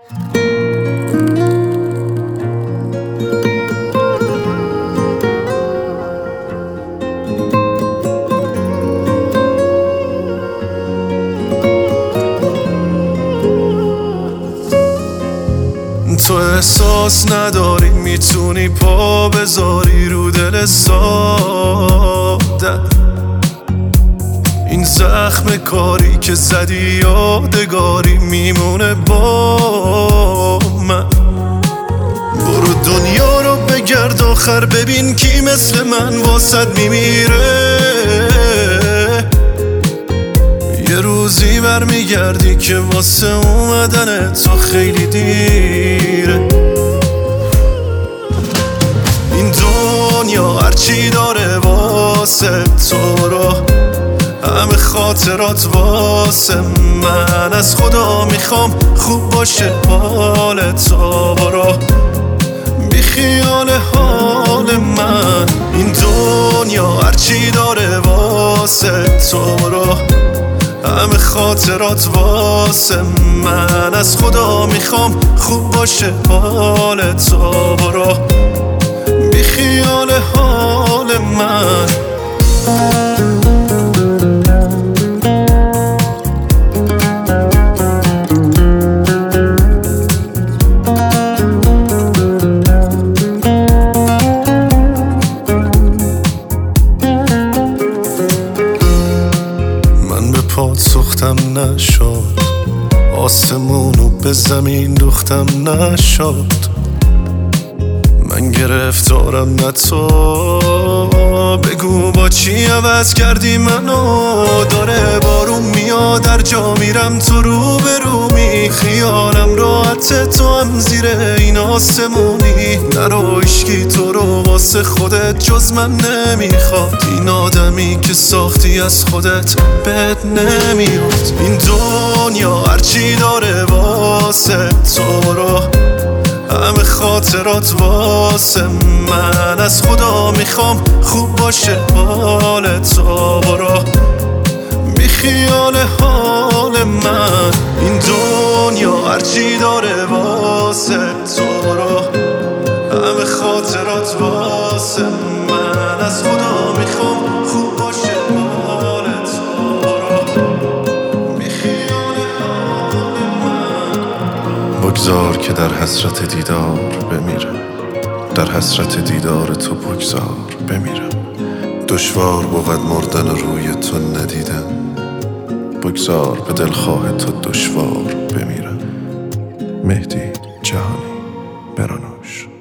تو احساس نداری میتونی پا بذاری رو دل ساده، این زخم کاری که زدی یادگاری میمونه با من. برو دنیا رو بگرد آخر ببین کی مثل من واسد میمیره. یه روزی برمیگردی که واسه اومدن تو خیلی دیره. این دنیا هرچی داره واسه تو رو، همه خاطرات واسه من. از خدا میخوام خوب باشه حال تو، برو بی خیال حال من. این دنیا هرچی داره واسه تو رو، همه خاطرات واسه من. از خدا میخوام خوب باشه حال تو، برو بی خیال حال من. پات سختم نشد، آسمونو به زمین دوختم نشد. من گرفتارم نه تو، بگو با چی عوض کردی منو. داره بارون میاد در جا میرم تو رو به رو می، خیالم راحت تو هم زیر این آسمونی. نرو عشقی تو رو واسه خودت جز من نمیخواد، این آدمی که ساختی از خودت بد نمیاد. این دنیا هرچی داره واسه تو رو، همه خاطرات واسه من. از خدا میخوام خوب باشه حال تو، برو بی خیال حال من. این دنیا هرچی داره واسه تو رو، همه خاطرات واسه من. از خدا میخوام خوب باشه حال تو، برو بی خیال حال من. بگذار که در حسرت دیدار بمیرم، در حسرت دیدار تو بگذار بمیرم. دشوار بود مردن روی تو ندیدم، بگذار به دلخواه تو دشوار بمیرم. مهدی جهانی، برانوش.